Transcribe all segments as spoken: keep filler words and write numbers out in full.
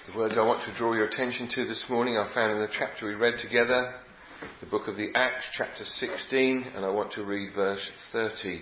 The words I want to draw your attention to this morning are found in the chapter we read together, the book of the Acts, chapter sixteen, and I want to read verse thirty.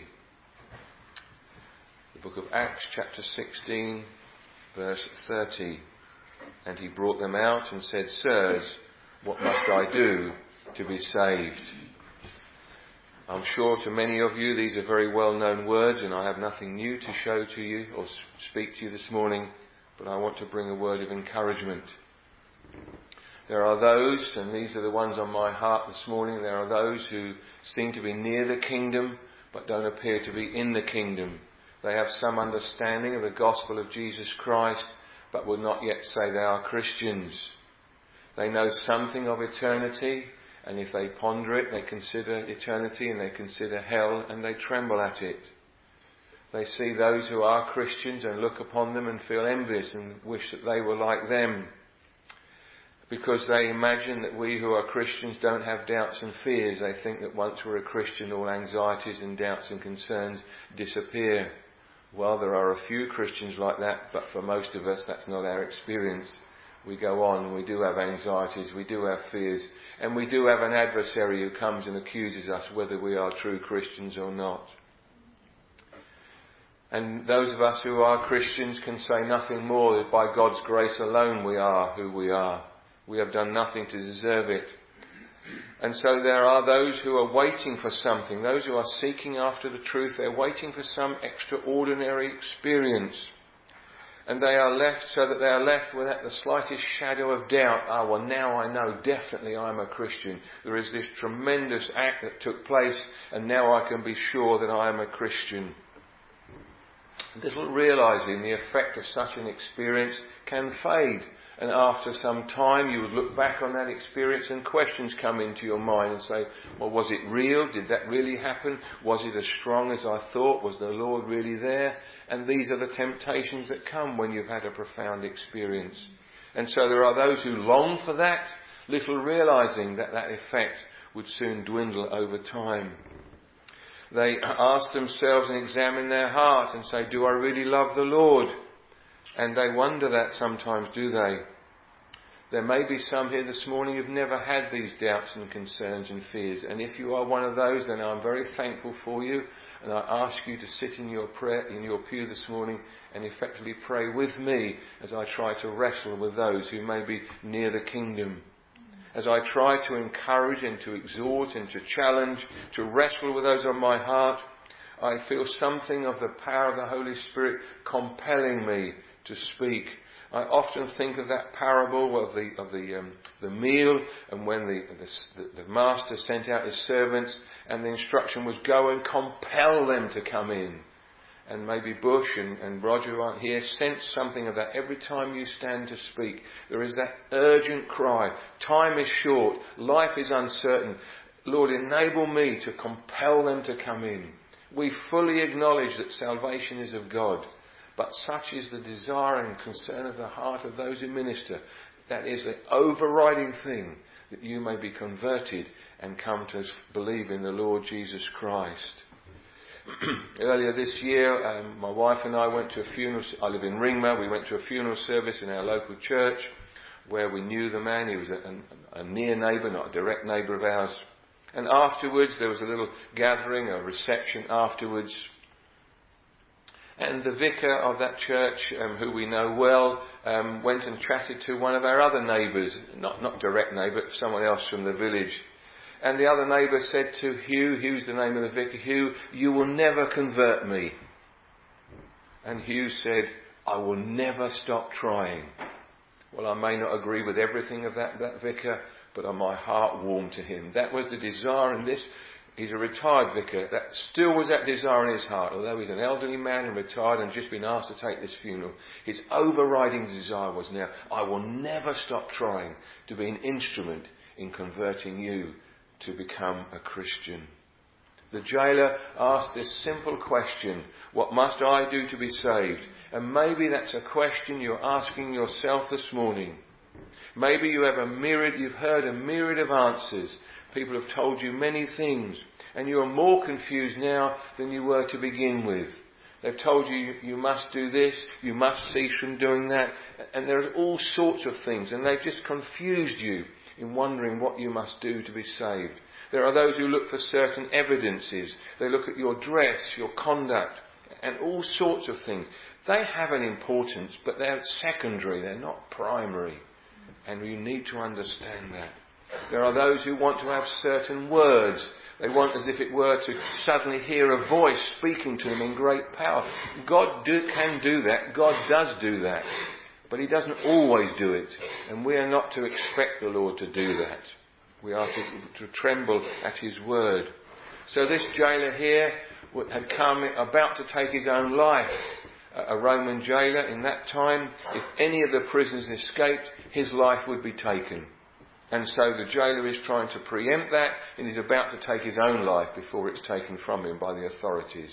The book of Acts, chapter sixteen, verse thirty. And he brought them out and said, Sirs, what must I do to be saved? I'm sure to many of you these are very well-known words, and I have nothing new to show to you or speak to you this morning, but I want to bring a word of encouragement. There are those, and these are the ones on my heart this morning, there are those who seem to be near the kingdom, but don't appear to be in the kingdom. They have some understanding of the gospel of Jesus Christ, but will not yet say they are Christians. They know something of eternity, and if they ponder it, they consider eternity and they consider hell, and they tremble at it. They see those who are Christians and look upon them and feel envious and wish that they were like them, because they imagine that we who are Christians don't have doubts and fears. They think that once we're a Christian, all anxieties and doubts and concerns disappear. Well, there are a few Christians like that, but for most of us that's not our experience. We go on, we do have anxieties, we do have fears, and we do have an adversary who comes and accuses us whether we are true Christians or not. And those of us who are Christians can say nothing more that by God's grace alone we are who we are. We have done nothing to deserve it. And so there are those who are waiting for something, those who are seeking after the truth, they're waiting for some extraordinary experience. And they are left so that they are left without the slightest shadow of doubt. Ah, well, now I know definitely I'm a Christian. There is this tremendous act that took place, and now I can be sure that I am a Christian. Little realising the effect of such an experience can fade. And after some time you would look back on that experience and questions come into your mind and say, well, was it real? Did that really happen? Was it as strong as I thought? Was the Lord really there? And these are the temptations that come when you've had a profound experience. And so there are those who long for that, little realising that that effect would soon dwindle over time. They ask themselves and examine their heart and say, do I really love the Lord? And they wonder that sometimes, do they? There may be some here this morning who've never had these doubts and concerns and fears. And if you are one of those, then I'm very thankful for you. And I ask you to sit in your prayer, in your pew this morning and effectively pray with me as I try to wrestle with those who may be near the kingdom. As I try to encourage and to exhort and to challenge, to wrestle with those on my heart, I feel something of the power of the Holy Spirit compelling me to speak. I often think of that parable of the of the um, the meal, and when the, the the master sent out his servants, and the instruction was go and compel them to come in. And maybe Bush and, and Roger who aren't here sense something of that. Every time you stand to speak, there is that urgent cry. Time is short. Life is uncertain. Lord, enable me to compel them to come in. We fully acknowledge that salvation is of God. But such is the desire and concern of the heart of those who minister. That is the overriding thing, that you may be converted and come to believe in the Lord Jesus Christ. Earlier this year, um, my wife and I went to a funeral. I live in Ringmer. We went to a funeral service in our local church where we knew the man. He was a, a, a near neighbour, not a direct neighbour of ours. And afterwards, there was a little gathering, a reception afterwards. And the vicar of that church, um, who we know well, um, went and chatted to one of our other neighbours, not not direct neighbour, but someone else from the village. And the other neighbour said to Hugh, Hugh's the name of the vicar, Hugh, you will never convert me. And Hugh said, I will never stop trying. Well, I may not agree with everything of that, that vicar, but my heart warmed to him. That was the desire in this. He's a retired vicar. That still was that desire in his heart. Although he's an elderly man and retired and just been asked to take this funeral, his overriding desire was now, I will never stop trying to be an instrument in converting you to become a Christian. The jailer asked this simple question, what must I do to be saved? And maybe that's a question you're asking yourself this morning. Maybe you have a myriad, you've heard a myriad of answers. People have told you many things, and you are more confused now than you were to begin with. They've told you you must do this, you must cease from doing that, and there are all sorts of things, and they've just confused you in wondering what you must do to be saved. There are those who look for certain evidences. They look at your dress, your conduct, and all sorts of things. They have an importance, but they're secondary, they're not primary. And you need to understand that. There are those who want to have certain words. They want, as if it were, to suddenly hear a voice speaking to them in great power. God do, can do that. God does do that. But He doesn't always do it. And we are not to expect the Lord to do that. We are to, to tremble at His word. So this jailer here had come about to take his own life. A Roman jailer in that time, if any of the prisoners escaped, his life would be taken. And so the jailer is trying to preempt that, and is about to take his own life before it's taken from him by the authorities.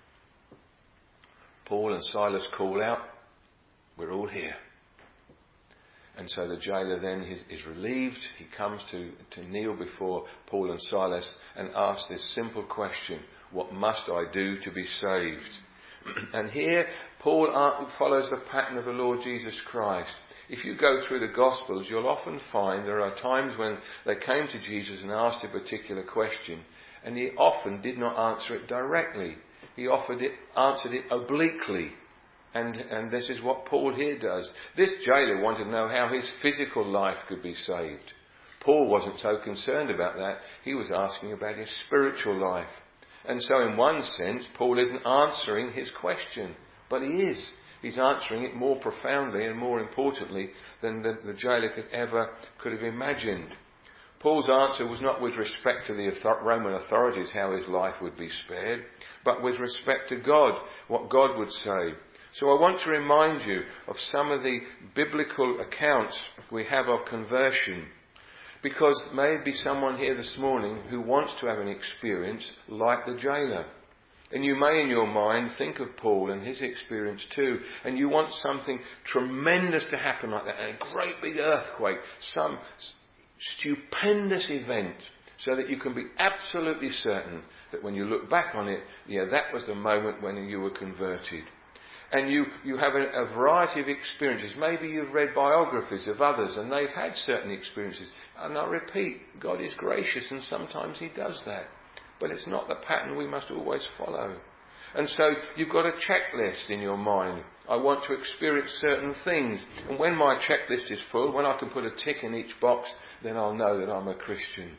Paul and Silas call out, "We're all here." And so the jailer then is, is relieved. He comes to, to kneel before Paul and Silas and asks this simple question: what must I do to be saved? And here Paul follows the pattern of the Lord Jesus Christ. If you go through the Gospels, you'll often find there are times when they came to Jesus and asked a particular question, and He often did not answer it directly. He offered it, answered it obliquely. And, and this is what Paul here does. This jailer wanted to know how his physical life could be saved. Paul wasn't so concerned about that. He was asking about his spiritual life. And so in one sense, Paul isn't answering his question, but he is. He's answering it more profoundly and more importantly than the, the jailer could ever could have imagined. Paul's answer was not with respect to the Roman authorities, how his life would be spared, but with respect to God, what God would say. So I want to remind you of some of the biblical accounts we have of conversion, because there may be someone here this morning who wants to have an experience like the jailer. And you may in your mind think of Paul and his experience too, and you want something tremendous to happen like that, a great big earthquake, some stupendous event, so that you can be absolutely certain that when you look back on it, yeah, that was the moment when you were converted. And you, you have a, a variety of experiences. Maybe you've read biographies of others and they've had certain experiences. And I repeat, God is gracious and sometimes He does that. But it's not the pattern we must always follow. And so you've got a checklist in your mind. I want to experience certain things. And when my checklist is full, when I can put a tick in each box, then I'll know that I'm a Christian.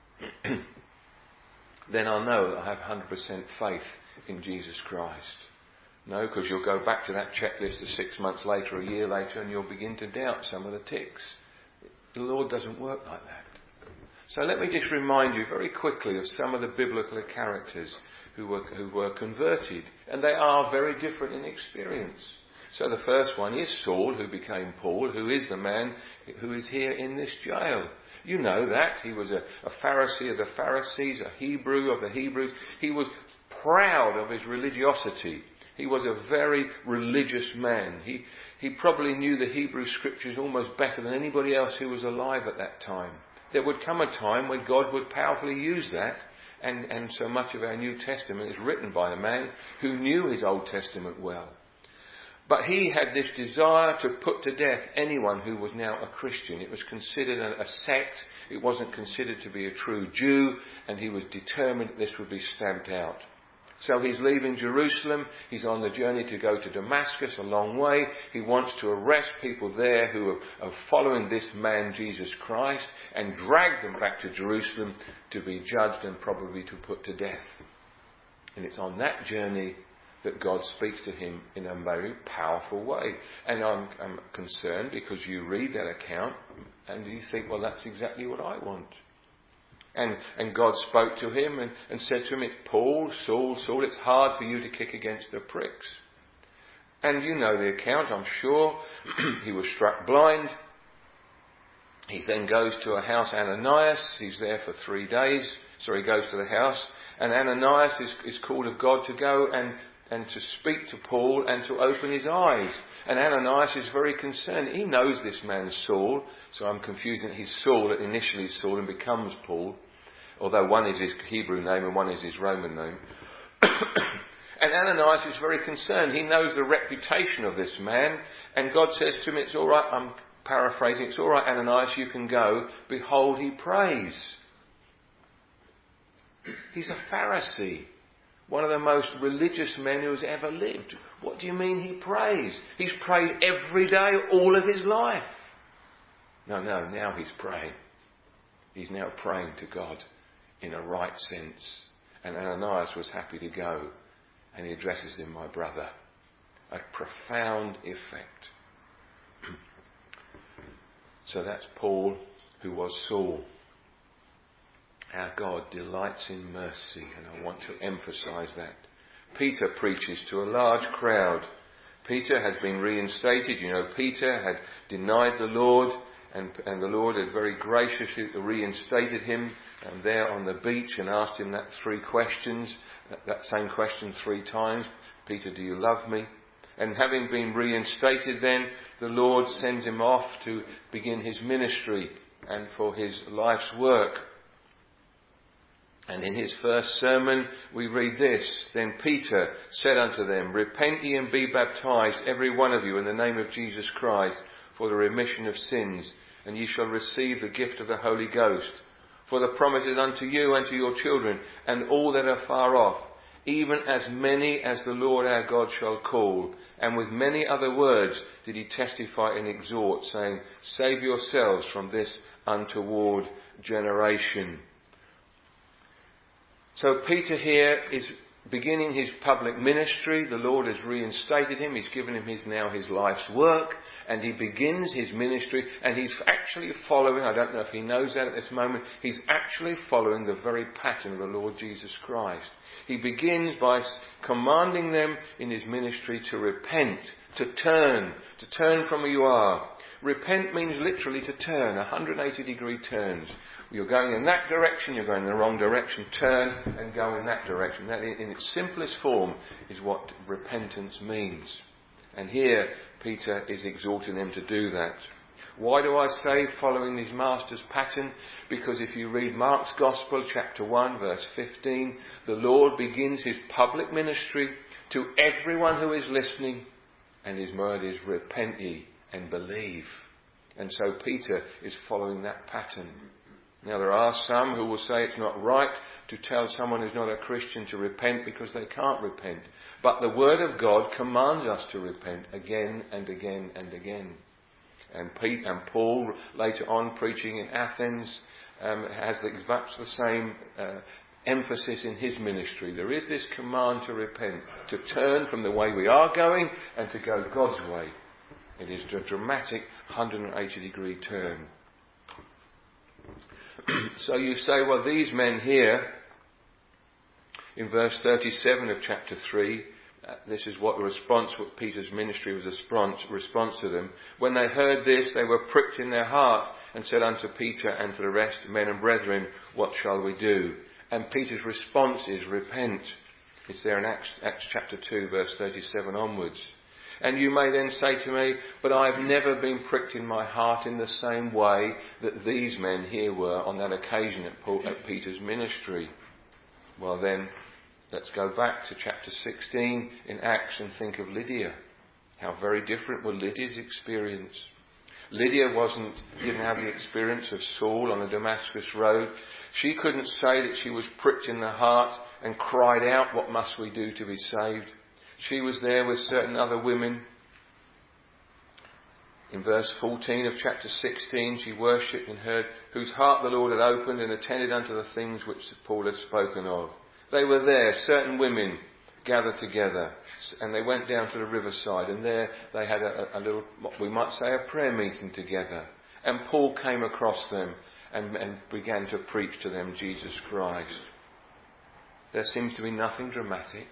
Then I'll know that I have one hundred percent faith in Jesus Christ. No, because you'll go back to that checklist six months later, a year later, and you'll begin to doubt some of the ticks. The Lord doesn't work like that. So let me just remind you very quickly of some of the biblical characters who were, who were converted. And they are very different in experience. So the first one is Saul, who became Paul, who is the man who is here in this jail. You know that. He was a, a Pharisee of the Pharisees, a Hebrew of the Hebrews. He was proud of his religiosity. He was a very religious man. He, he probably knew the Hebrew scriptures almost better than anybody else who was alive at that time. There would come a time when God would powerfully use that, and, and so much of our New Testament is written by a man who knew his Old Testament well. But he had this desire to put to death anyone who was now a Christian. It was considered a, a sect. It wasn't considered to be a true Jew, and he was determined that this would be stamped out. So he's leaving Jerusalem. He's on the journey to go to Damascus, a long way. He wants to arrest people there who are, are following this man, Jesus Christ, and drag them back to Jerusalem to be judged and probably to put to death. And it's on that journey that God speaks to him in a very powerful way. And I'm, I'm concerned because you read that account and you think, well, that's exactly what I want. And, and God spoke to him and, and said to him, it's Paul, Saul, Saul, it's hard for you to kick against the pricks. And you know the account, I'm sure. He was struck blind. He then goes to a house, Ananias. He's there for three days. So he goes to the house. And Ananias is, is called of God to go and, and to speak to Paul and to open his eyes. And Ananias is very concerned. He knows this man Saul, so I'm confusing. He's Saul, initially Saul, and becomes Paul, although one is his Hebrew name and one is his Roman name. And Ananias is very concerned. He knows the reputation of this man. And God says to him, it's all right, I'm paraphrasing, it's all right, Ananias, you can go. Behold, he prays. He's a Pharisee. One of the most religious men who has ever lived. What do you mean he prays? He's prayed every day, all of his life. No, no, now he's praying. He's now praying to God in a right sense. And Ananias was happy to go. And he addresses him, my brother. A profound effect. So that's Paul, who was Saul. Our God delights in mercy, and I want to emphasise that. Peter preaches to a large crowd. Peter has been reinstated. You know, Peter had denied the Lord, and, and the Lord had very graciously reinstated him and there on the beach and asked him that three questions, that, that same question three times. Peter, do you love me? And having been reinstated then, the Lord sends him off to begin his ministry and for his life's work. And in his first sermon we read this, Then Peter said unto them, Repent ye and be baptized, every one of you, in the name of Jesus Christ, for the remission of sins, and ye shall receive the gift of the Holy Ghost. For the promise is unto you and to your children, and all that are far off, even as many as the Lord our God shall call. And with many other words did he testify and exhort, saying, Save yourselves from this untoward generation. So Peter here is beginning his public ministry. The Lord has reinstated him. He's given him his now his life's work. And he begins his ministry. And he's actually following, I don't know if he knows that at this moment, he's actually following the very pattern of the Lord Jesus Christ. He begins by commanding them in his ministry to repent, to turn, to turn from where you are. Repent means literally to turn, one hundred eighty degree turns. You're going in that direction, you're going in the wrong direction, turn and go in that direction. That in its simplest form is what repentance means. And here Peter is exhorting them to do that. Why do I say following his master's pattern? Because if you read Mark's Gospel, chapter one, verse fifteen, the Lord begins his public ministry to everyone who is listening, and his word is repent ye and believe. And so Peter is following that pattern. Now there are some who will say it's not right to tell someone who's not a Christian to repent because they can't repent. But the Word of God commands us to repent again and again and again. And Pete and Paul, later on preaching in Athens, um, has the, much the same uh, emphasis in his ministry. There is this command to repent, to turn from the way we are going and to go God's way. It is a dramatic one hundred eighty degree turn. So you say, well, these men here, in verse thirty-seven of chapter three, uh, this is what the response, what Peter's ministry was a response, response to them. When they heard this, they were pricked in their heart and said unto Peter and to the rest, Men and brethren, what shall we do? And Peter's response is, repent. It's there in Acts, Acts chapter two, verse thirty-seven onwards. And you may then say to me, but I have never been pricked in my heart in the same way that these men here were on that occasion at, Paul, at Peter's ministry. Well then, let's go back to chapter sixteen in Acts and think of Lydia. How very different was Lydia's experience. Lydia wasn't, didn't have the experience of Saul on the Damascus road. She couldn't say that she was pricked in the heart and cried out, what must we do to be saved? She was there with certain other women. In verse fourteen of chapter sixteen, she worshipped and heard, whose heart the Lord had opened and attended unto the things which Paul had spoken of. They were there, certain women gathered together, and they went down to the riverside, and there they had a, a little, what we might say, a prayer meeting together. And Paul came across them and, and began to preach to them Jesus Christ. There seems to be nothing dramatic.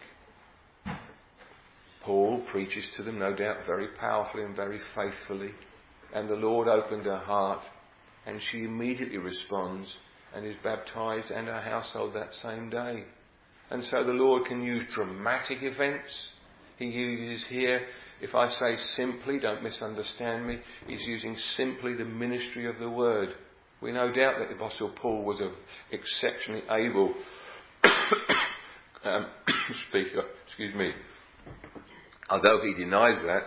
Paul preaches to them, no doubt, very powerfully and very faithfully. And the Lord opened her heart, and she immediately responds and is baptized, and her household that same day. And so the Lord can use dramatic events. He uses here, if I say simply, don't misunderstand me, he's using simply the ministry of the word. We no doubt that the Apostle Paul was a exceptionally able um, speaker, excuse me, although he denies that,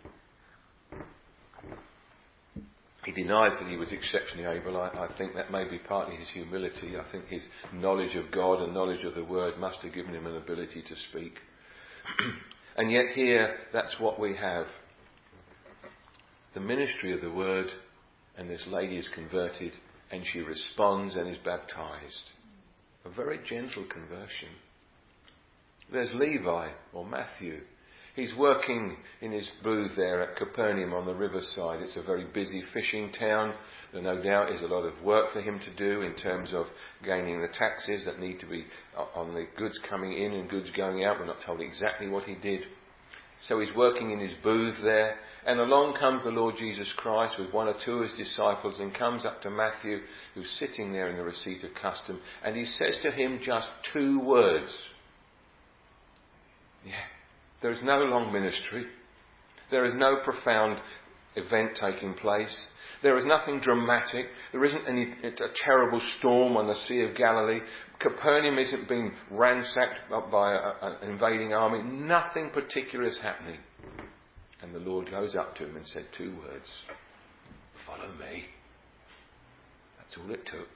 he denies that he was exceptionally able. I, I think that may be partly his humility. I think his knowledge of God and knowledge of the Word must have given him an ability to speak. And yet here, that's what we have. The ministry of the Word, and this lady is converted, and she responds and is baptized. A very gentle conversion. There's Levi, or Matthew. He's working in his booth there at Capernaum on the riverside. It's a very busy fishing town. There no doubt is a lot of work for him to do in terms of gaining the taxes that need to be on the goods coming in and goods going out. We're not told exactly what he did. So he's working in his booth there. And along comes the Lord Jesus Christ with one or two of his disciples and comes up to Matthew, who's sitting there in the receipt of custom. And he says to him just two words. Yeah. There is no long ministry. There is no profound event taking place. There is nothing dramatic. There isn't any a terrible storm on the Sea of Galilee. Capernaum isn't being ransacked by a, an invading army. Nothing particular is happening. And the Lord goes up to him and said two words. Follow me. That's all it took.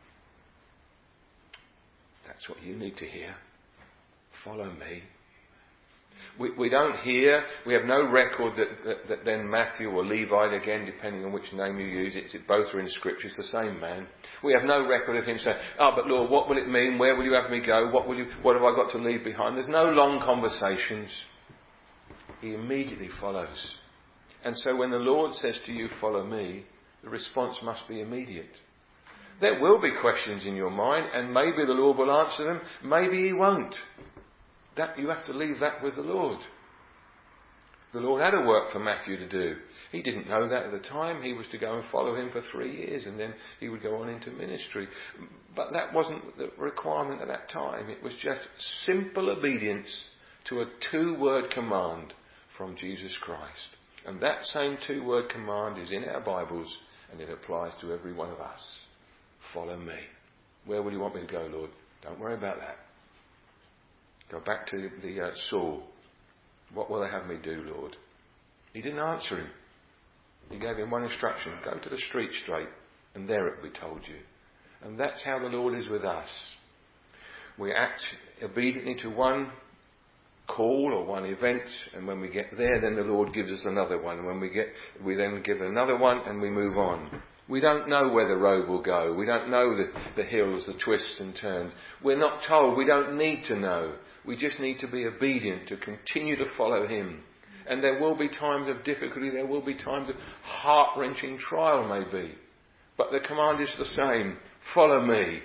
That's what you need to hear. Follow me. We, we don't hear, we have no record that, that, that then Matthew or Levi, again depending on which name you use, it's, it both are in Scripture, it's the same man. We have no record of him saying, oh but Lord, what will it mean? Where will you have me go? What will you? What have I got to leave behind? There's no long conversations. He immediately follows. And so when the Lord says to you, follow me, the response must be immediate. There will be questions in your mind, and maybe the Lord will answer them, maybe he won't. That you have to leave that with the Lord. The Lord had a work for Matthew to do. He didn't know that at the time. He was to go and follow him for three years and then he would go on into ministry. But that wasn't the requirement at that time. It was just simple obedience to a two-word command from Jesus Christ. And that same two-word command is in our Bibles and it applies to every one of us. Follow me. Where will you want me to go, Lord? Don't worry about that. Go back to the uh, Saul. What will they have me do, Lord? He didn't answer him. He gave him one instruction. Go to the street straight and there it will be told you. And that's how the Lord is with us. We act obediently to one call or one event, and when we get there then the Lord gives us another one. And when we get, we then give another one and we move on. We don't know where the road will go. We don't know the, the hills, the twists and turns. We're not told. We don't need to know. We just need to be obedient, to continue to follow him. And there will be times of difficulty. There will be times of heart-wrenching trial maybe. But the command is the same. Follow me.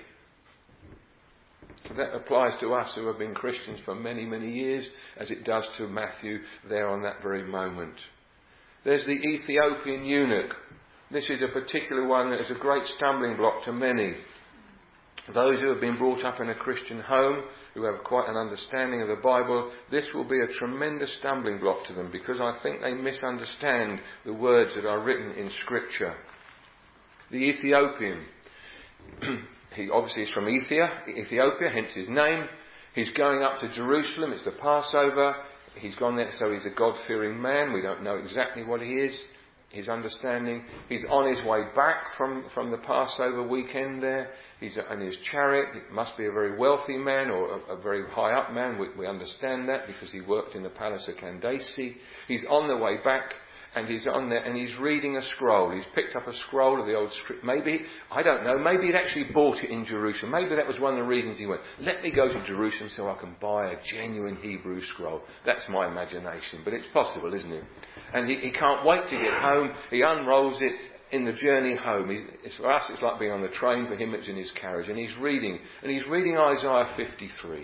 That applies to us who have been Christians for many, many years, as it does to Matthew there on that very moment. There's the Ethiopian eunuch. This is a particular one that is a great stumbling block to many. Those who have been brought up in a Christian home, who have quite an understanding of the Bible, this will be a tremendous stumbling block to them because I think they misunderstand the words that are written in Scripture. The Ethiopian, he obviously is from Ethiopia, hence his name. He's going up to Jerusalem, it's the Passover. He's gone there, so he's a God-fearing man. We don't know exactly what he is. His understanding. He's on his way back from, from the Passover weekend there. He's in his chariot. He must be a very wealthy man or a, a very high up man. We, we understand that because he worked in the palace of Candace. He's on the way back and he's on there and he's reading a scroll. He's picked up a scroll of the old script. Maybe, I don't know, maybe he'd actually bought it in Jerusalem. Maybe that was one of the reasons he went, let me go to Jerusalem so I can buy a genuine Hebrew scroll. That's my imagination, but it's possible, isn't it? And he, he can't wait to get home. He unrolls it in the journey home. He, it's, for us, it's like being on the train. For him, it's in his carriage. And he's reading. And he's reading Isaiah fifty-three.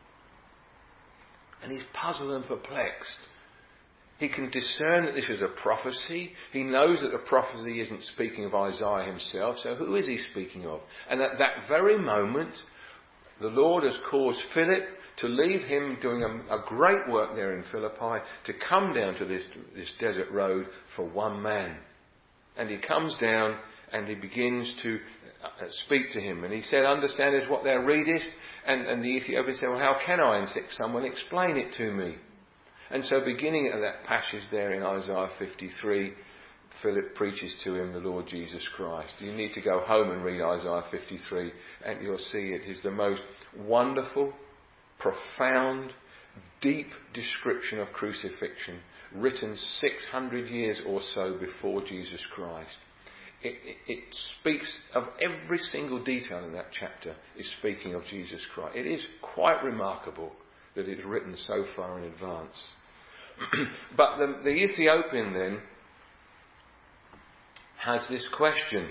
And he's puzzled and perplexed. He can discern that this is a prophecy. He knows that the prophecy isn't speaking of Isaiah himself. So who is he speaking of? And at that very moment, the Lord has caused Philip to leave him doing a, a great work there in Philippi to come down to this, this desert road for one man. And he comes down and he begins to uh, speak to him. And he said, understand this what thou readest. And, and the Ethiopian said, well, how can I? And said, someone explain it to me. And so beginning at that passage there in Isaiah fifty-three, Philip preaches to him the Lord Jesus Christ. You need to go home and read Isaiah fifty-three and you'll see it is the most wonderful, profound, deep description of crucifixion written six hundred years or so before Jesus Christ. It, it, it speaks of every single detail in that chapter is speaking of Jesus Christ. It is quite remarkable that it's written so far in advance. But the, the Ethiopian then has this question.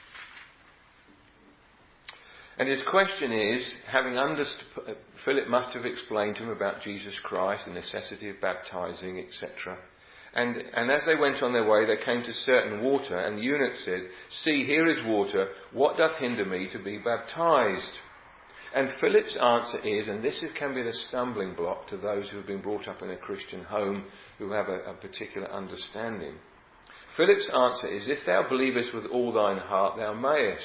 And his question is, having understood, Philip must have explained to him about Jesus Christ, the necessity of baptizing, et cetera. And, and as they went on their way, they came to certain water, and the eunuch said, see, here is water, what doth hinder me to be baptized? And Philip's answer is, and this is, can be the stumbling block to those who have been brought up in a Christian home, who have a, a particular understanding. Philip's answer is, if thou believest with all thine heart, thou mayest.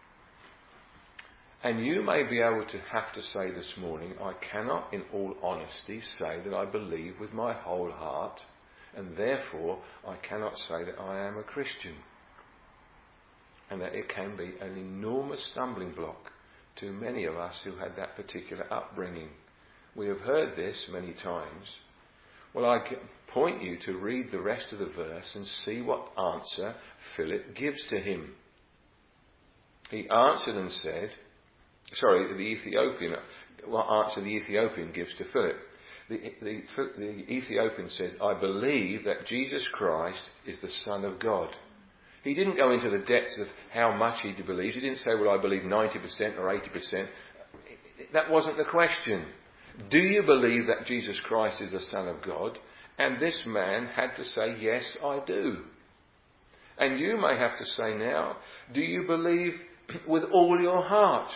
And you may be able to have to say this morning, I cannot in all honesty say that I believe with my whole heart, and therefore I cannot say that I am a Christian. And that it can be an enormous stumbling block to many of us who had that particular upbringing. We have heard this many times. Well, I point you to read the rest of the verse and see what answer Philip gives to him. He answered and said, sorry, the Ethiopian, what answer the Ethiopian gives to Philip. The, the, the Ethiopian says, I believe that Jesus Christ is the Son of God. He didn't go into the depths of how much he believes. He didn't say, well, I believe ninety percent or eighty percent. That wasn't the question. Do you believe that Jesus Christ is the Son of God? And this man had to say, yes, I do. And you may have to say now, do you believe with all your heart?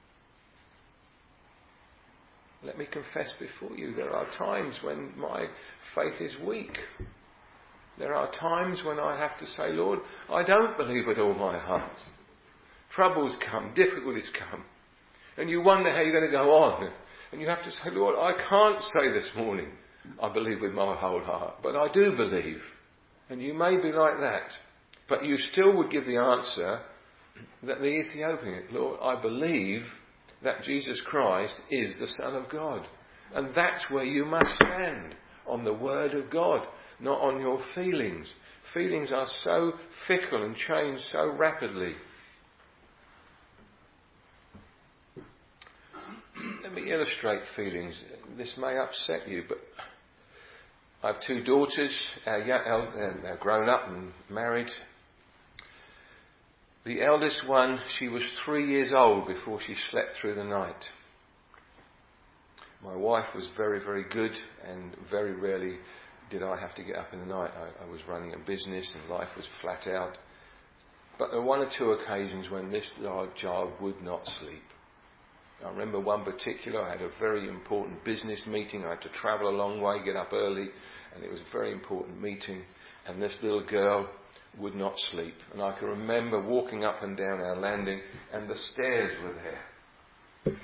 Let me confess before you, there are times when my faith is weak. There are times when I have to say, Lord, I don't believe with all my heart. Troubles come, difficulties come. And you wonder how you're going to go on. And you have to say, Lord, I can't say this morning, I believe with my whole heart. But I do believe. And you may be like that. But you still would give the answer that the Ethiopian, Lord, I believe that Jesus Christ is the Son of God. And that's where you must stand, on the Word of God, not on your feelings. Feelings are so fickle and change so rapidly. Let me illustrate feelings. This may upset you, but I have two daughters. They're grown up and married. The eldest one, she was three years old before she slept through the night. My wife was very, very good, and very rarely did I have to get up in the night. I, I was running a business and life was flat out. But there were one or two occasions when this large child would not sleep. I remember one particular, I had a very important business meeting. I had to travel a long way, get up early, and it was a very important meeting. And this little girl would not sleep. And I can remember walking up and down our landing, and the stairs were there.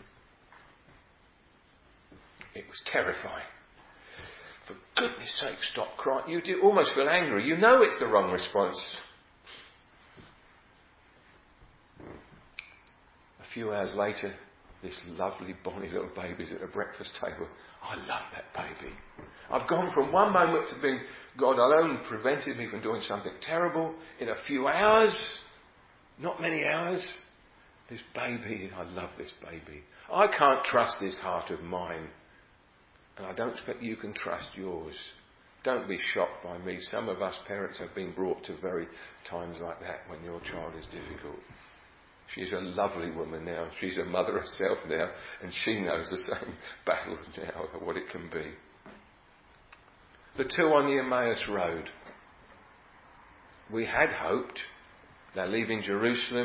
It was terrifying. For goodness sake, stop crying. You do almost feel angry. You know it's the wrong response. A few hours later, this lovely, bonny little baby's at the breakfast table. I love that baby. I've gone from one moment to being, God alone prevented me from doing something terrible. In a few hours, not many hours, this baby, I love this baby. I can't trust this heart of mine. And I don't expect you can trust yours. Don't be shocked by me. Some of us parents have been brought to very times like that when your child is difficult. She's a lovely woman now. She's a mother herself now, and she knows the same battles now of what it can be. The two on the Emmaus Road. We had hoped. They're leaving Jerusalem.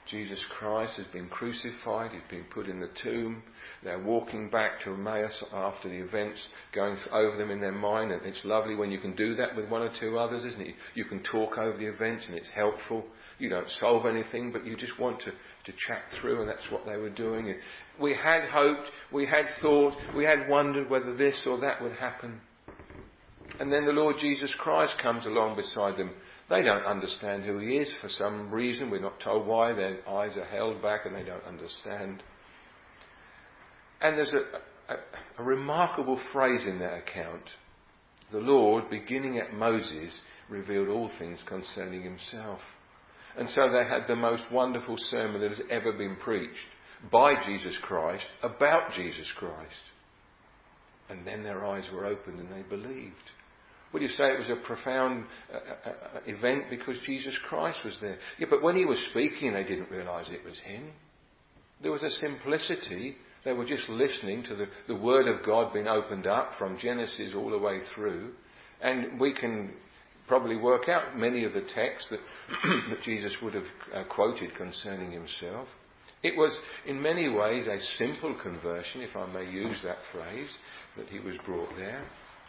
Jesus Christ has been crucified, he's been put in the tomb. They're walking back to Emmaus after the events, going over them in their mind. And it's lovely when you can do that with one or two others, isn't it? You can talk over the events and it's helpful. You don't solve anything, but you just want to, to chat through, and that's what they were doing. And we had hoped, we had thought, we had wondered whether this or that would happen. And then the Lord Jesus Christ comes along beside them. They don't understand who he is for some reason. We're not told why. Their eyes are held back and they don't understand. And there's a, a, a remarkable phrase in that account. The Lord, beginning at Moses, revealed all things concerning himself. And so they had the most wonderful sermon that has ever been preached by Jesus Christ about Jesus Christ. And then their eyes were opened and they believed. Would you say it was a profound uh, uh, event because Jesus Christ was there? Yeah, but when he was speaking, they didn't realise it was him. There was a simplicity. They were just listening to the, the Word of God being opened up from Genesis all the way through. And we can probably work out many of the texts that, that Jesus would have uh, quoted concerning himself. It was in many ways a simple conversion, if I may use that phrase, that he was brought there.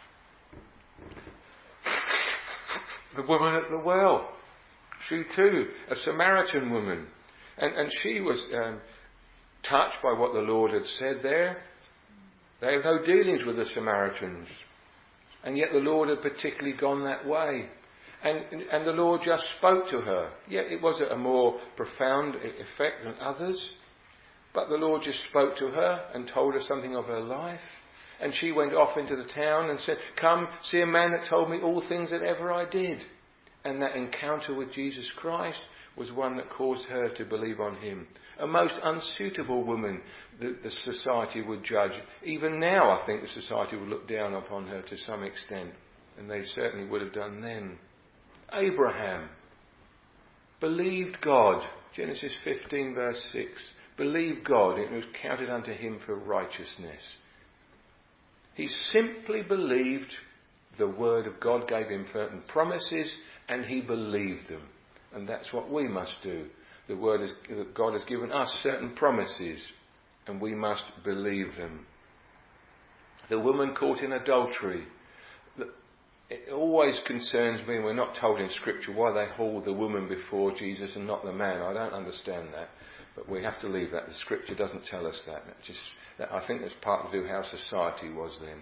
The woman at the well, she too, a Samaritan woman, and, and she was um, touched by what the Lord had said there. They have no dealings with the Samaritans, and yet the Lord had particularly gone that way. And, and the Lord just spoke to her. Yet it was a more profound effect than others, but the Lord just spoke to her and told her something of her life. And she went off into the town and said, "Come, see a man that told me all things that ever I did." And that encounter with Jesus Christ was one that caused her to believe on him. A most unsuitable woman that the society would judge. Even now, I think the society would look down upon her to some extent. And they certainly would have done then. Abraham believed God. Genesis fifteen verse six. Believed God. It was counted unto him for righteousness. He simply believed the word of God, gave him certain promises, and he believed them. And that's what we must do. The word is, God has given us certain promises, and we must believe them. The woman caught in adultery. It always concerns me, and we're not told in Scripture why they hauled the woman before Jesus and not the man. I don't understand that, but we have to leave that. The Scripture doesn't tell us that. That just That I think that's part to do how society was then.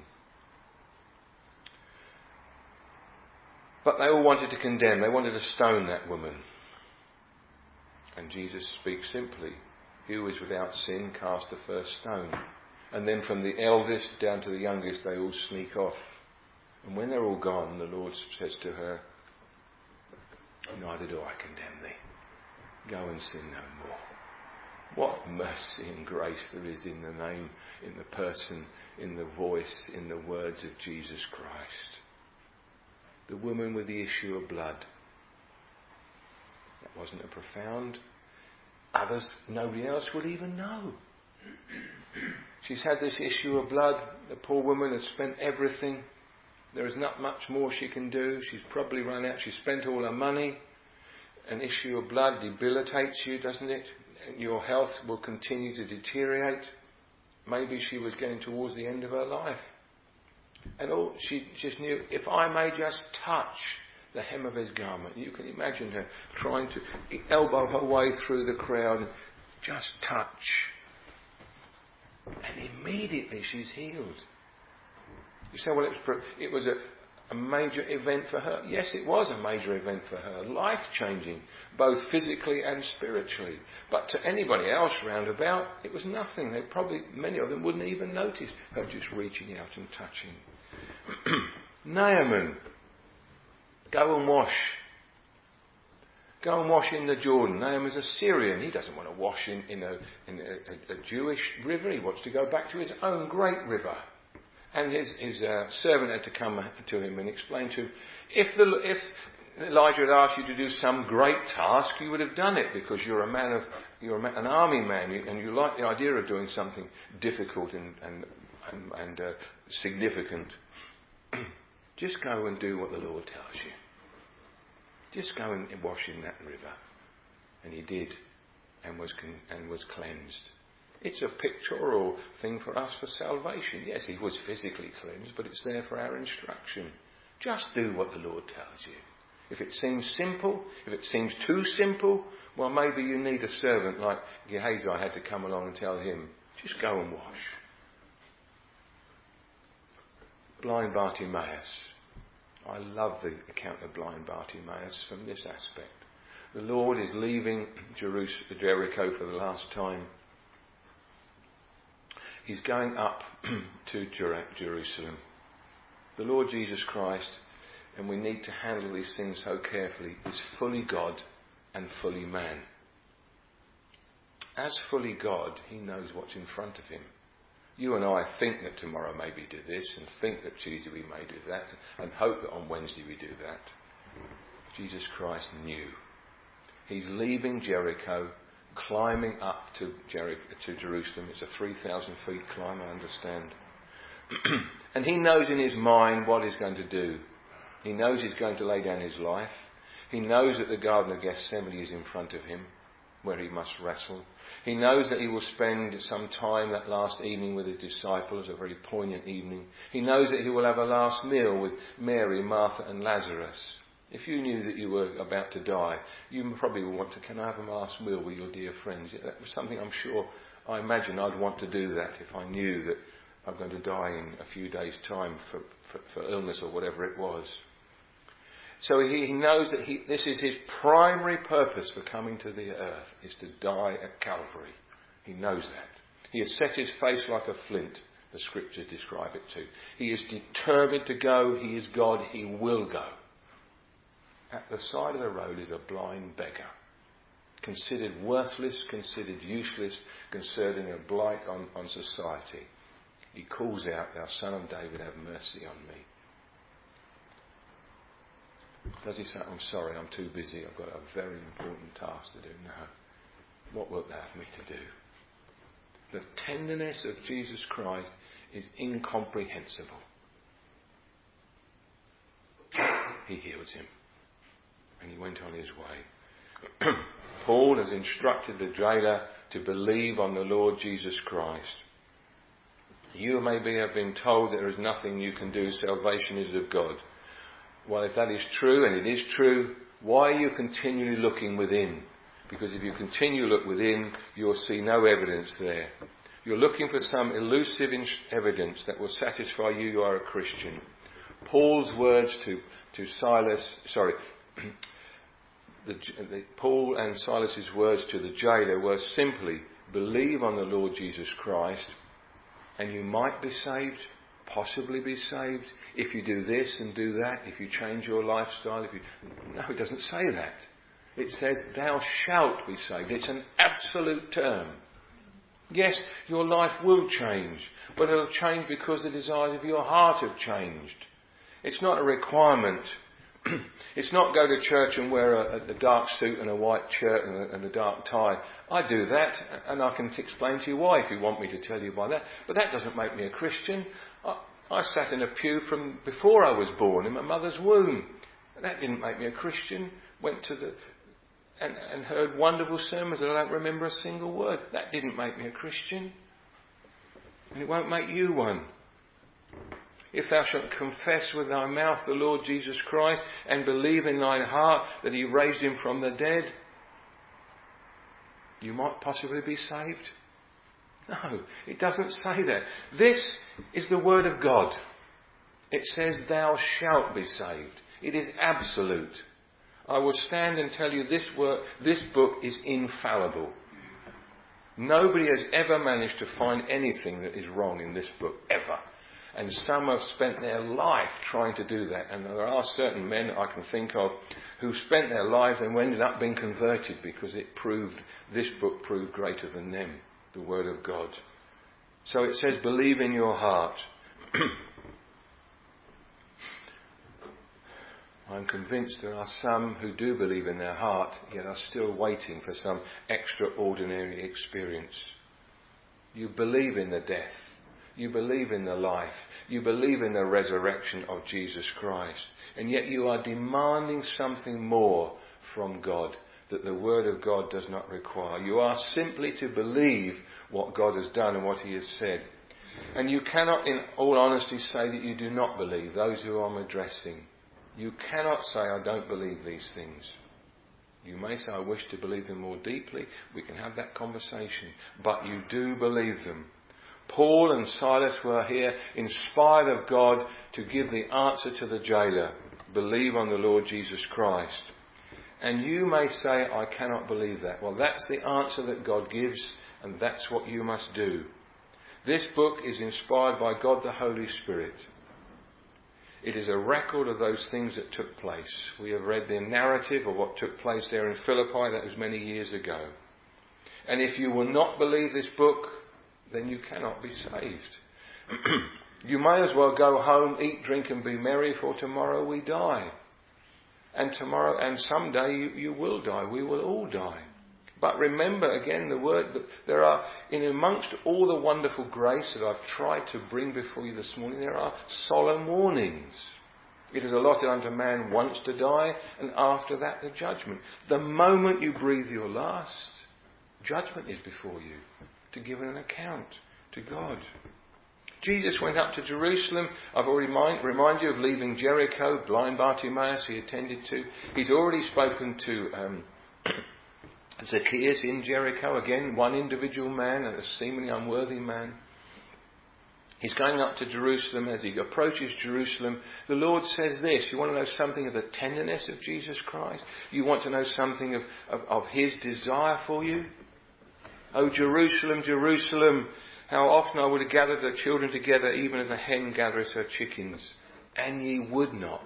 But they all wanted to condemn. They wanted to stone that woman. And Jesus speaks simply. "He who is without sin, cast the first stone." And then from the eldest down to the youngest, they all sneak off. And when they're all gone, the Lord says to her, "Neither do I condemn thee. Go and sin no more." What mercy and grace there is in the name, in the person, in the voice, in the words of Jesus Christ. The woman with the issue of blood. That wasn't a profound. Others, nobody else would even know. She's had this issue of blood. The poor woman has spent everything. There is not much more she can do. She's probably run out. She's spent all her money. An issue of blood debilitates you, doesn't it? Your health will continue to deteriorate. Maybe she was getting towards the end of her life. And all she just knew, if I may just touch the hem of his garment. You can imagine her trying to elbow her way through the crowd. Just touch. And immediately she's healed. You say, well, it was, it was a, a major event for her. Yes, it was a major event for her. Life-changing, both physically and spiritually. But to anybody else round about, it was nothing. They probably, many of them wouldn't even notice her just reaching out and touching. Naaman, go and wash. Go and wash in the Jordan. Naaman's a Syrian. He doesn't want to wash in, in, a, in a, a Jewish river. He wants to go back to his own great river. And his, his uh, servant had to come to him and explain to him, if, the, if Elijah had asked you to do some great task, you would have done it because you're a man of, you're a man, an army man, and you like the idea of doing something difficult and, and, and, and uh, significant. Just go and do what the Lord tells you. Just go and wash in that river. And he did. and was con- and was cleansed. It's a pictorial thing for us for salvation. Yes, he was physically cleansed, but it's there for our instruction. Just do what the Lord tells you. If it seems simple, if it seems too simple, well, maybe you need a servant like Gehazi had to come along and tell him, just go and wash. Blind Bartimaeus. I love the account of blind Bartimaeus from this aspect. The Lord is leaving Jerusalem, Jericho for the last time. He's going up to Jer- Jerusalem. The Lord Jesus Christ, and we need to handle these things so carefully, is fully God and fully man. As fully God, he knows what's in front of him. You and I think that tomorrow maybe do this, and think that Tuesday we may do that, and hope that on Wednesday we do that. Jesus Christ knew. He's leaving Jericho, climbing up to, Jericho, to Jerusalem. It's a three thousand feet climb, I understand. And he knows in his mind what he's going to do. He knows he's going to lay down his life. He knows that the Garden of Gethsemane is in front of him, where he must wrestle. He knows that he will spend some time that last evening with his disciples, a very poignant evening. He knows that he will have a last meal with Mary, Martha and Lazarus. If you knew that you were about to die, you probably would want to, can I have a last meal with your dear friends? That was something I'm sure, I imagine I'd want to do that if I knew that I'm going to die in a few days' time for, for, for illness or whatever it was. So he, he knows that he, this is his primary purpose for coming to the earth, is to die at Calvary. He knows that. He has set his face like a flint, the scriptures describe it too. He is determined to go. He is God. He will go. At the side of the road is a blind beggar, considered worthless, considered useless, considered a blight on, on society. He calls out, "Thou Son of David, have mercy on me." Does he say, "I'm sorry, I'm too busy, I've got a very important task to do"? No. What wilt thou have me to do? The tenderness of Jesus Christ is incomprehensible. He heals him. And he went on his way. Paul has instructed the jailer to believe on the Lord Jesus Christ. You maybe have been told that there is nothing you can do, salvation is of God. Well, if that is true, and it is true, why are you continually looking within? Because if you continue to look within, you'll see no evidence there. You're looking for some elusive evidence that will satisfy you you are a Christian. Paul's words to, to Silas, sorry, the, the, Paul and Silas's words to the jailer were simply, believe on the Lord Jesus Christ and you might be saved, possibly be saved, if you do this and do that, if you change your lifestyle. If you... No, it doesn't say that. It says, thou shalt be saved. It's an absolute term. Yes, your life will change, but it'll change because the desires of your heart have changed. It's not a requirement. It's not go to church and wear a, a dark suit and a white shirt and a, and a dark tie. I do that, and I can explain to you why if you want me to tell you by that. But that doesn't make me a Christian. I, I sat in a pew from before I was born in my mother's womb. That didn't make me a Christian. Went to the and, and heard wonderful sermons that I don't remember a single word. That didn't make me a Christian. And it won't make you one. If thou shalt confess with thy mouth the Lord Jesus Christ and believe in thine heart that he raised him from the dead, you might possibly be saved. No, it doesn't say that. This is the word of God. It says thou shalt be saved. It is absolute. I will stand and tell you this word, this book is infallible. Nobody has ever managed to find anything that is wrong in this book, ever. And some have spent their life trying to do that. And there are certain men I can think of who spent their lives and ended up being converted because it proved, this book proved greater than them, the Word of God. So it says, believe in your heart. I'm convinced there are some who do believe in their heart, yet are still waiting for some extraordinary experience. You believe in the death. You believe in the life. You believe in the resurrection of Jesus Christ. And yet you are demanding something more from God. that the Word of God does not require. You are simply to believe what God has done and what He has said. And you cannot, in all honesty, say that you do not believe those who I'm addressing. You cannot say, I don't believe these things. You may say, I wish to believe them more deeply. We can have that conversation. But you do believe them. Paul and Silas were here, inspired of God, to give the answer to the jailer. Believe on the Lord Jesus Christ. And you may say, I cannot believe that. Well, that's the answer that God gives, and that's what you must do. This book is inspired by God the Holy Spirit. It is a record of those things that took place. We have read the narrative of what took place there in Philippi. That was many years ago. And if you will not believe this book, then you cannot be saved. You may as well go home, eat, drink and be merry, for tomorrow we die. And tomorrow, and someday you, you will die. We will all die. But remember again the word that there are, in amongst all the wonderful grace that I've tried to bring before you this morning, there are solemn warnings. It is allotted unto man once to die, and after that the judgment. The moment you breathe your last, judgment is before you, to give an account to God. Jesus went up to Jerusalem. I've already remind, remind you of leaving Jericho, blind Bartimaeus he attended to. He's already spoken to um, Zacchaeus in Jericho, again, one individual man, a seemingly unworthy man. He's going up to Jerusalem. As he approaches Jerusalem, the Lord says this. You want to know something of the tenderness of Jesus Christ? You want to know something of, of, of His desire for you? Oh, Jerusalem, Jerusalem, how often I would have gathered the children together, even as a hen gathereth her chickens, and ye would not.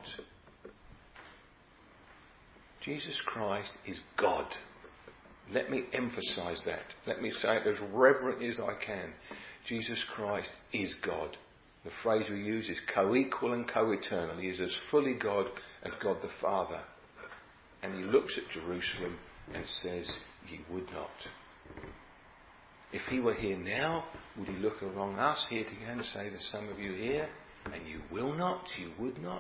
Jesus Christ is God. Let me emphasise that. Let me say it as reverently as I can. Jesus Christ is God. The phrase we use is co-equal and co-eternal. He is as fully God as God the Father. And He looks at Jerusalem and says, ye would not. If He were here now, would He look along us here together and say, there's some of you here, and you will not, you would not?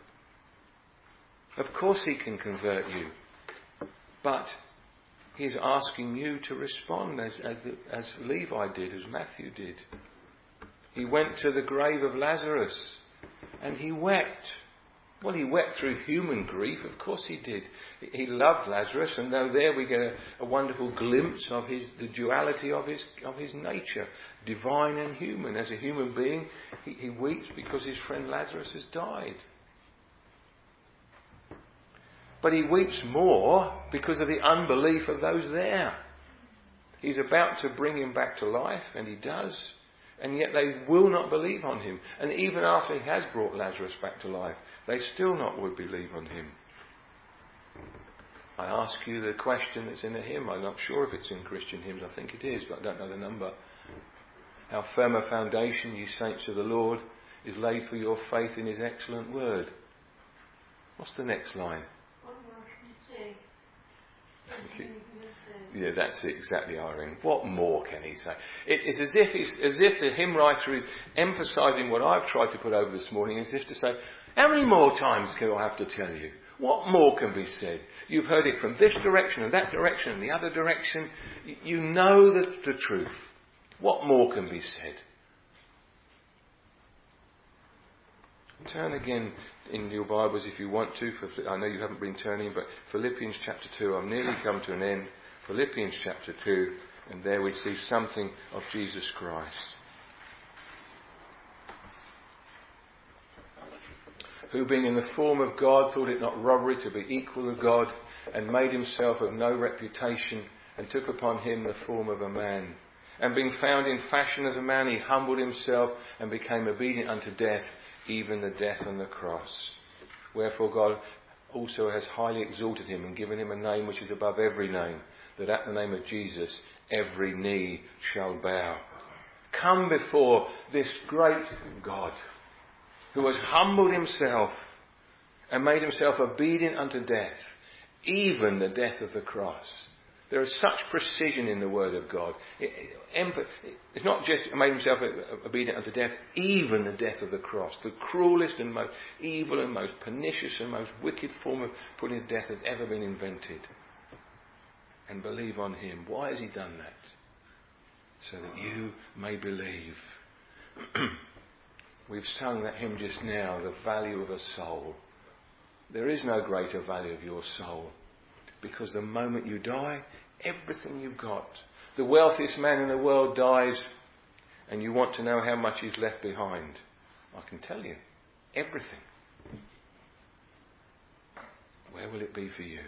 Of course He can convert you. But He's asking you to respond as, as, as Levi did, as Matthew did. He went to the grave of Lazarus and he wept. Well, he wept through human grief. Of course he did. He loved Lazarus, and though there we get a, a wonderful glimpse of his, the duality of his, of his nature, divine and human. As a human being, he, he weeps because his friend Lazarus has died. But he weeps more because of the unbelief of those there. He's about to bring him back to life, and he does. And yet they will not believe on him. And even after he has brought Lazarus back to life, they still not would believe on him. I ask you the question that's in a hymn. I'm not sure if it's in Christian hymns. I think it is, but I don't know the number. How firm a foundation, ye saints of the Lord, is laid for your faith in His excellent word. What's the next line? Thank you. Yeah, that's it, exactly, Irene. What more can he say? It, it's as if he's, as if the hymn writer is emphasising what I've tried to put over this morning, as if to say, how many more times can I have to tell you? What more can be said? You've heard it from this direction and that direction and the other direction. You know the, the truth. What more can be said? Turn again in your Bibles if you want to. For, I know you haven't been turning, but Philippians chapter two. I've nearly come to an end. Philippians chapter two, and there we see something of Jesus Christ. Who being in the form of God thought it not robbery to be equal with God, and made himself of no reputation, and took upon him the form of a man. And being found in fashion as a man, he humbled himself and became obedient unto death, even the death on the cross. Wherefore God also has highly exalted him and given him a name which is above every name, that at the name of Jesus every knee shall bow. Come before this great God, who has humbled himself and made himself obedient unto death, even the death of the cross. There is such precision in the Word of God. It, it, it's not just made himself obedient unto death, even the death of the cross. The cruelest and most evil and most pernicious and most wicked form of putting to death has ever been invented. and believe on him. Why has he done that? So that you may believe. We've sung that hymn just now, the value of a soul. There is no greater value of your soul, because the moment you die, everything you've got. The wealthiest man in the world dies, and you want to know how much he's left behind. I can tell you, everything. Where will it be for you?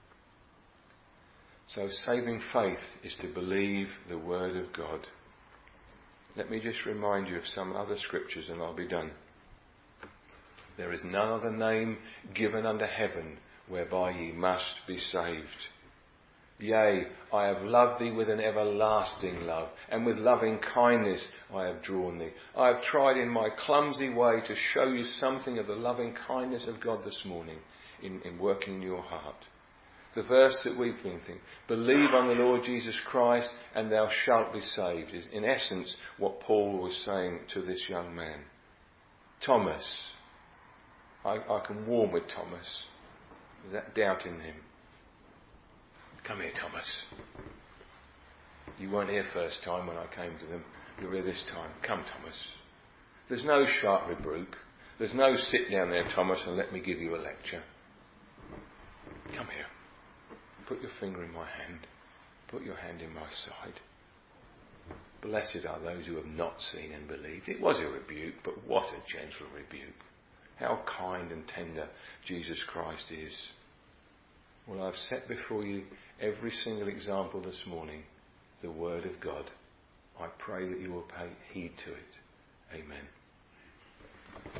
So saving faith is to believe the word of God. Let me just remind you of some other scriptures and I'll be done. There is none other name given under heaven whereby ye must be saved. Yea, I have loved thee with an everlasting love, and with loving kindness I have drawn thee. I have tried in my clumsy way to show you something of the loving kindness of God this morning in, in working in your heart. The verse that we've been thinking, believe on the Lord Jesus Christ and thou shalt be saved, is in essence what Paul was saying to this young man. Thomas, I, I can warm with Thomas. There's that doubt in him. Come here, Thomas. You weren't here first time when I came to them. You're here this time. Come, Thomas. There's no sharp rebuke. There's no sit down there, Thomas, and let me give you a lecture. Come here. Put your finger in my hand. Put your hand in my side. Blessed are those who have not seen and believed. It was a rebuke, but what a gentle rebuke. How kind and tender Jesus Christ is. Well, I've set before you every single example this morning, the Word of God. I pray that you will pay heed to it. Amen.